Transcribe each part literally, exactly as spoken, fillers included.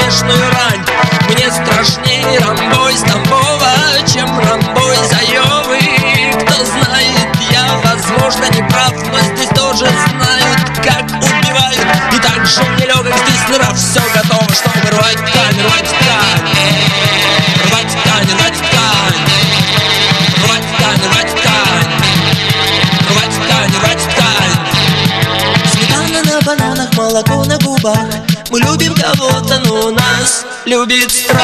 кромешную рань. Мне страшнее Рамбо из Тамбова, чем Рамбо из Айовы. Кто знает, я, возможно, не прав, но здесь тоже знают, как убивают. И так же нелегок здесь нрав. Все готово, чтобы рвать ткань, рвать ткань, рвать ткань, рвать ткань, рвать ткань, рвать ткань, рвать ткань, рвать ткань. Сметана на бананах, молоко на губах. Мы любим кого-то, но нас любит страх.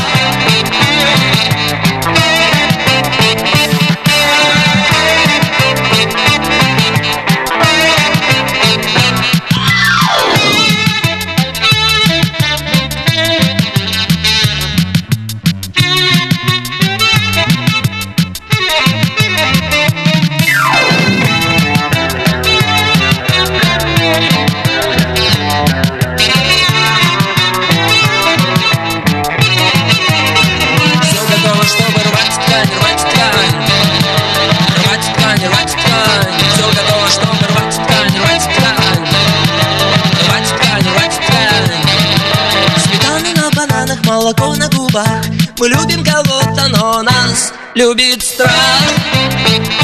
Молоко на губах. Мы любим кого-то, но нас любит страх.